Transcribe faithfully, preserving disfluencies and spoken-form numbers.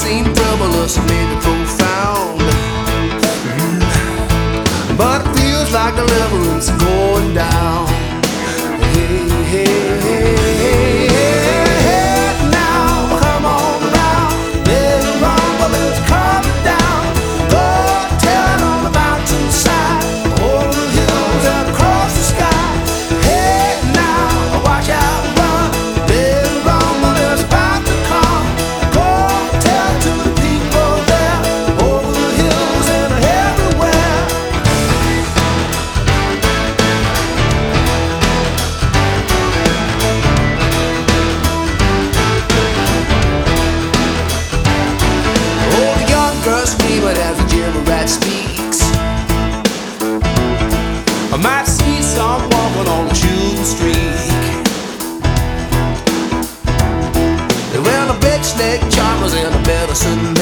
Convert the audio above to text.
seem troublous, maybe profound. Mm. But it feels like deliverance going down. Hey, hey, hey, hey, hey, now come on around. There's a rumble that's coming down. Go tell it on the mountainside, over the hills and across the sky. Hey, now watch out and run. There's a rumble that's about to come. Go tell it to the people there, over the hills and everywhere. Oh, the young girl screaming as the Jimmy Rat speaks. I might see some walking on a shooting streak. Well, the big snake charmers and the medicine